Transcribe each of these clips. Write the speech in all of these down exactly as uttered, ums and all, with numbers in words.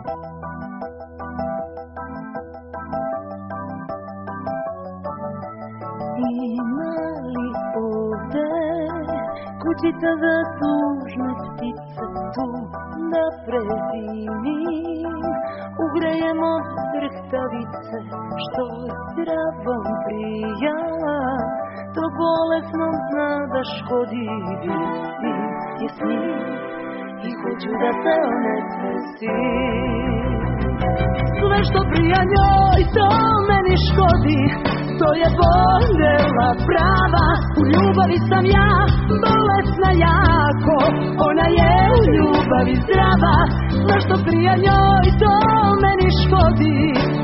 Ima li ovde kućica za tužne ptice tu da prezimim? Ugrejemo drhtavice što zdravom prija, to bolesnom zna da škodi. Vidim je s njim i hoću da se onesvestim. Sve što prija njoj to meni škodi, to je podela prava. U ljubavi sam ja bolesna jako, ona je u ljubavi zdrava. Sve što prija njoj to meni škodi.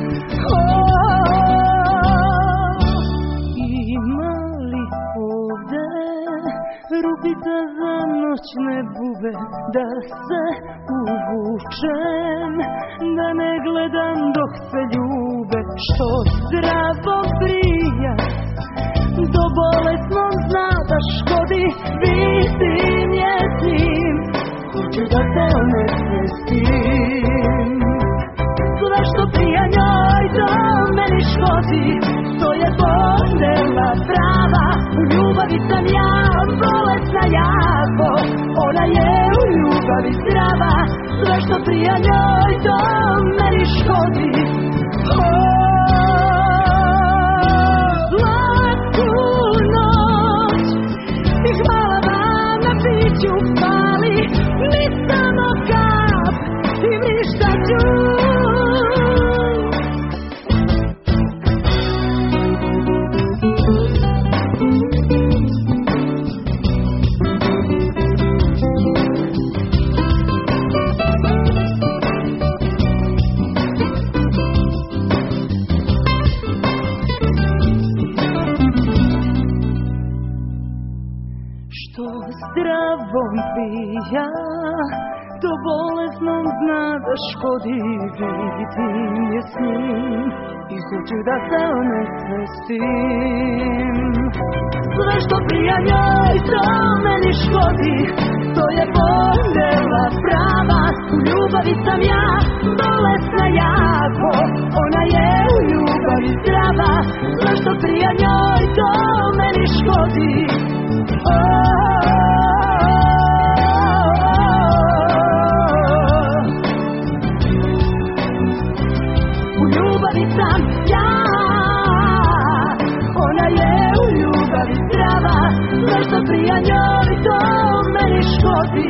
Ima li ovde rupica za noćne bube da se uvučem, da ne gledam dok se ljube, što zdravo prija, do bolesnom zna da škodi. Vidim je s njim, hoću da se onesvestim. Sve što prija njoj to meni škodi, to je podela prava. U ljubavi sam ja bolesna jako, ona je u ljubavi zdrava. Sve što prija njoj to meni škodi. Laku noć i hvala vam na piću pali, ni samo kap i ništa ću. Zdravom pija, to bolesnom zna da škodi. Vidim je s njim i hoću da se onesvestim. Sve što prija njoj to meni škodi, to je podela prava. U ljubavi sam ja bolesna jako, ona je u ljubavi zdrava. Sve što prija njoj to meni škodi. U ljubavi sam ja, ona je u ljubavi zdrava. Sve što prija njoj to meni škodi.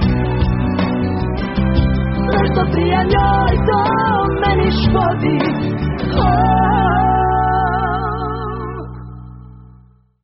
Sve što prija njoj to meni škodi.